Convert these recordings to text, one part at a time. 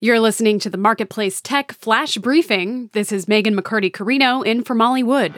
You're listening to the Marketplace Tech Flash Briefing. This is Megan McCarty-Carino in for Molly Wood.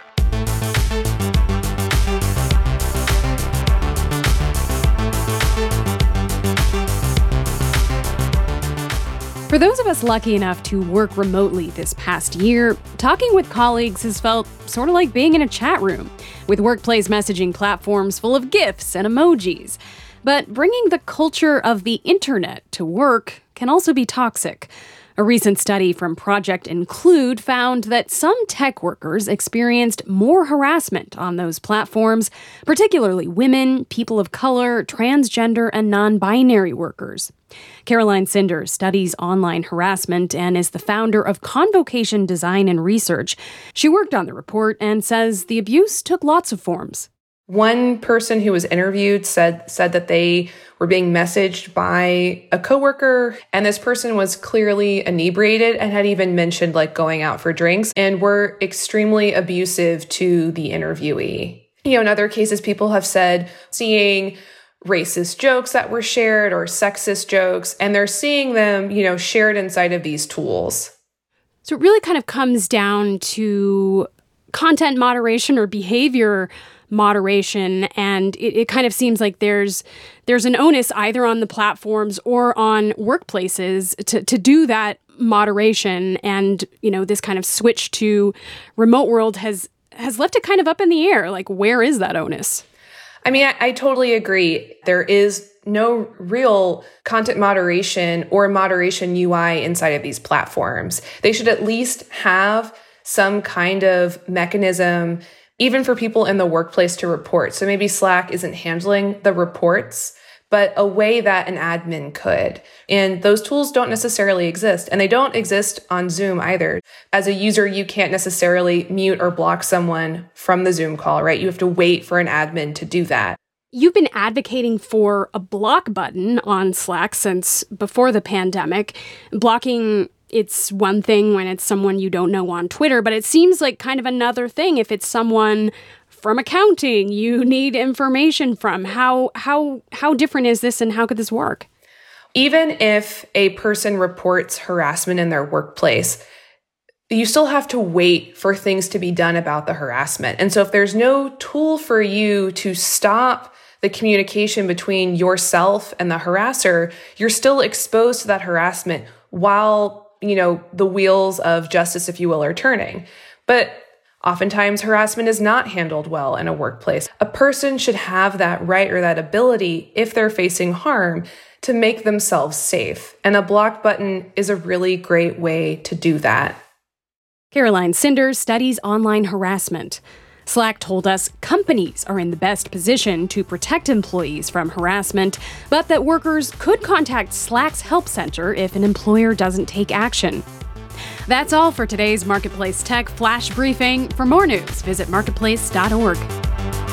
For those of us lucky enough to work remotely this past year, talking with colleagues has felt sort of like being in a chat room, with workplace messaging platforms full of GIFs and emojis. But bringing the culture of the internet to work can also be toxic. A recent study from Project Include found that some tech workers experienced more harassment on those platforms, particularly women, people of color, transgender, and non-binary workers. Caroline Sinder studies online harassment and is the founder of Convocation Design and Research. She worked on the report and says the abuse took lots of forms. One person who was interviewed said that they were being messaged by a coworker, and this person was clearly inebriated and had even mentioned going out for drinks and were extremely abusive to the interviewee. In other cases, people have said seeing racist jokes that were shared or sexist jokes, and they're seeing them, shared inside of these tools. So it really kind of comes down to content moderation or behavior moderation, and it kind of seems like there's an onus either on the platforms or on workplaces to do that moderation. And this kind of switch to remote world has left it kind of up in the air. Where is that onus? I mean, I totally agree. There is no real content moderation or moderation UI inside of these platforms. They should at least have some kind of mechanism even for people in the workplace to report. So maybe Slack isn't handling the reports, but a way that an admin could. And those tools don't necessarily exist, and they don't exist on Zoom either. As a user, you can't necessarily mute or block someone from the Zoom call, right? You have to wait for an admin to do that. You've been advocating for a block button on Slack since before the pandemic. Blocking, it's one thing when it's someone you don't know on Twitter, but it seems like kind of another thing if it's someone from accounting you need information from. How different is this, and how could this work? Even if a person reports harassment in their workplace, you still have to wait for things to be done about the harassment. And so if there's no tool for you to stop the communication between yourself and the harasser, you're still exposed to that harassment while the wheels of justice, if you will, are turning. But oftentimes harassment is not handled well in a workplace. A person should have that right or that ability, if they're facing harm, to make themselves safe. And a block button is a really great way to do that. Caroline Sinder studies online harassment. Slack told us companies are in the best position to protect employees from harassment, but that workers could contact Slack's help center if an employer doesn't take action. That's all for today's Marketplace Tech Flash Briefing. For more news, visit marketplace.org.